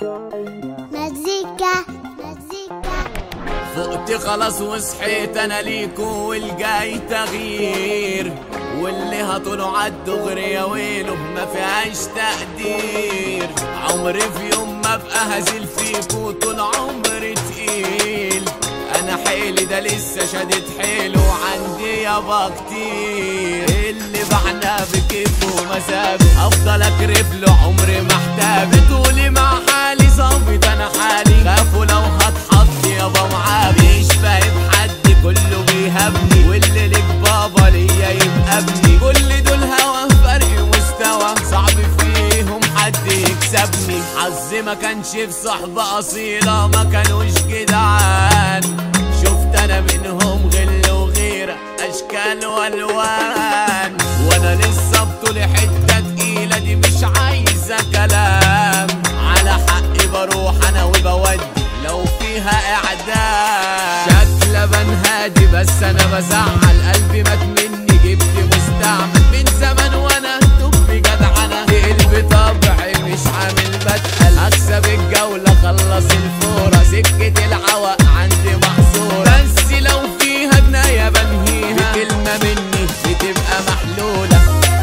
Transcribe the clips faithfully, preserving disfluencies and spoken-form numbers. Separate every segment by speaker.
Speaker 1: مزيكا مزيكا.
Speaker 2: فقت خلاص وصحيت انا ليكو والجاي تغيير، واللي هطوله عالدغري يا ويله ما فيهاش تقدير. عمري في يوم ما ابقى هزيل فيكو، طول عمري تقيل. انا حيلي ده لسه شادد حيله، وعندي يابا كتير. اللي بعنا بكيفه ومسابق افضل اكرف له، عمري ما احتاج. بتقولي مع حالي ظابط انا حالي، خافوا لو هتحط يابا معاه. مش فاهم حد كله بيهبني، واللي لك بابا ليا يبقى ابني. كل دول هوا فرق مستوى، صعب فيهم حد يكسبني. حظي ما كانش في صحبة اصيلة، ما كانوش جدعان. شفت انا منهم غل وغيرة، اشكال والوان. وانا لسه بطولي حتة تقيلة، دي مش عايزة كلام. على حقي بروح انا وبودي لو فيها اعدام. شكل بنهادي بس انا بزعل، قلبي مات مني جبت مستعمل. من زمان وانا دب جدعنة، قلبي طبعي مش عامل بتقل. اكسب الجولة خلص الفورة، سكة العوق عندي محصورة. بس لو فيها جناية بنهيها، بكلمة مني بتبقى محلولة.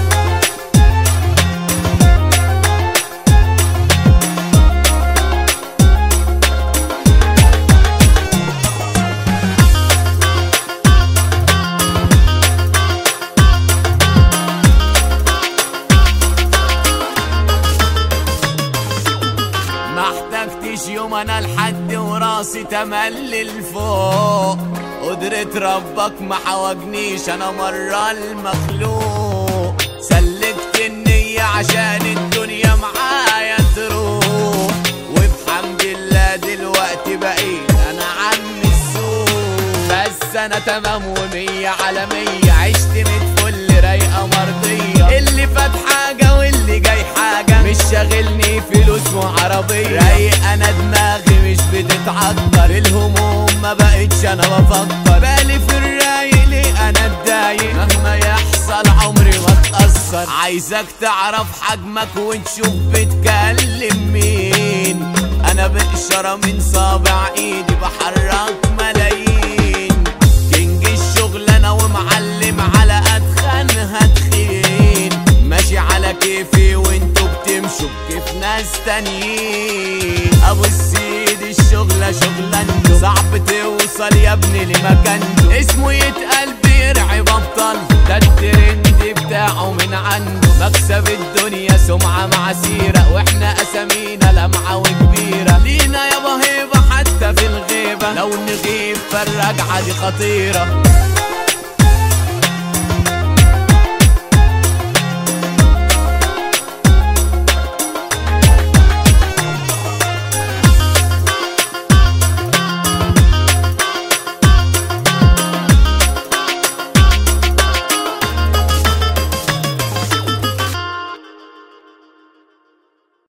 Speaker 2: محتاجتش يوم انا لحد وراسي تملي لفوق. قدرة ربك ما حوجنيش، انا مرة المخلوق. سلكت النية عشان الدنيا معايا تروح، وبحمد الله دلوقتي بقيت انا عم السوق. بس انا تمام ومية على مية، عشت متفل رايقة مرضية. اللي فات حاجة واللي جاي حاجة، مش شاغلني فلوس وعربية. رايق انا دماغي مش بتتعطر، الهموم ما بقتش انا بفكر. بالي في الرايق ليه انا اتضايق، مهما يحصل عمري ما اتأثر. عايزك تعرف حجمك وتشوف بتكلم مين. انا بإشارة من صابع ايدي بحرك ملايين. كينج الشغل انا ومعلم على اتخنها تخين. ماشي على كيفي وانتو بتمشوا بكيف ناس تانيين. ابو السيد الشغلة شغلانته، صعب توصل يا ابني لمكانته. اسمه يتقال بيرعي بطل، ده الترند بتاعه من عنده. مكسب الدنيا سمعة مع سيرة، واحنا اسامينا لمعة وكبيرة. لينا يابا هيبة حتى في الغيبة، لو نغيب فالرجعة دي خطيرة.